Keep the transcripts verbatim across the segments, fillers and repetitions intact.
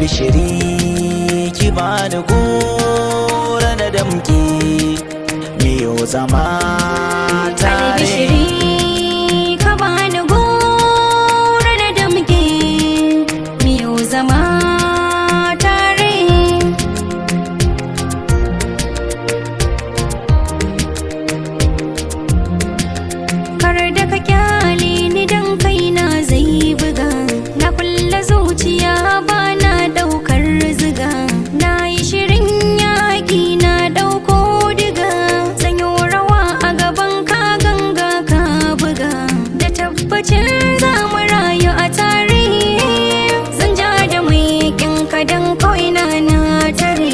albishiri ki bani gora na damki miyo zama tare. Albishiri ka bani gora na damki miyo zama tare. Kar da ka kyale ni dan kaina zai buga, na kulla zuciya ba na daukar ziga, na yi shirin yaki na dauko diga, zan yi rawa a gaban ka ganga ka buga, da tabbacin za mu rayu a tare, zan ja da mai kinka dan koina na tare.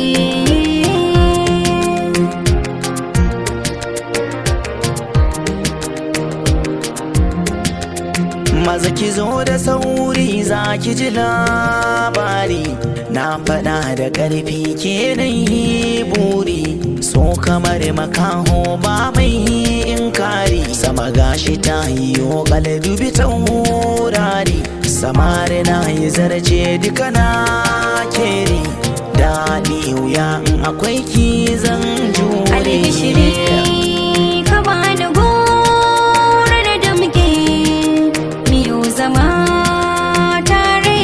Maza ki zo da sauri za ki ji labari, na faɗa da ƙarfi ke yi buri, so kamar makaho ba mai inkari, sama gashi ta yiwo dubi taurari, samari na yi zarce duka na keri, daɗi wuya in akwai ki zan jure. Albishiri ka bani gora na damke miyo zama tare.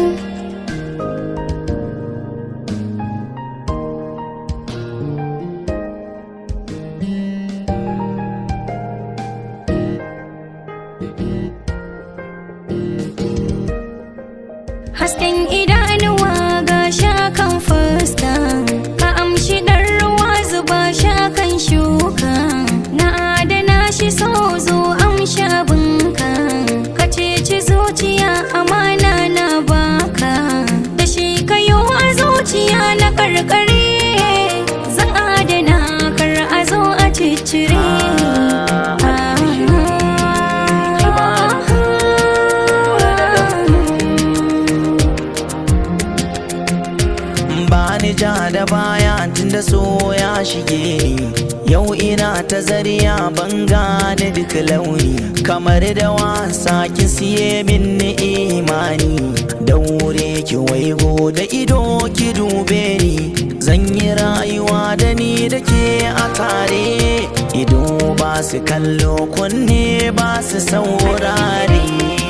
Hasken idanuwa ga shakan fuska, ka amshi ɗan ruwa zuba shakan shuka, na adana shi so zo amshi abinka, ka ceci zuciya amana na baka, da shi kayo a zuciya na karkare, zan adana kar a zo a ciccire. Bani ja da baya tunda so ya shige ni, yau ina ta zariya ban gane duk launi, kamar da wasa ki siye min imani, daure ki waigo da ido ki dube ni, zan yi rayuwa da ni da ke a tare, ido ba su kallo kunne ba su saurare.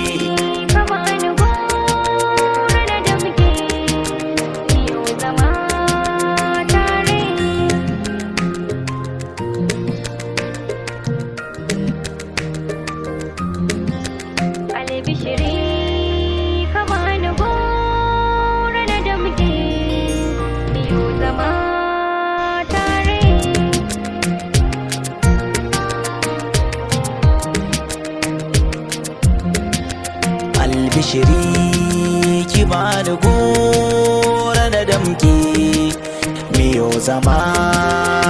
Albishiri ka bani gora na damke miyo zama tare. Albishiri ki bani gora na damki miyo zama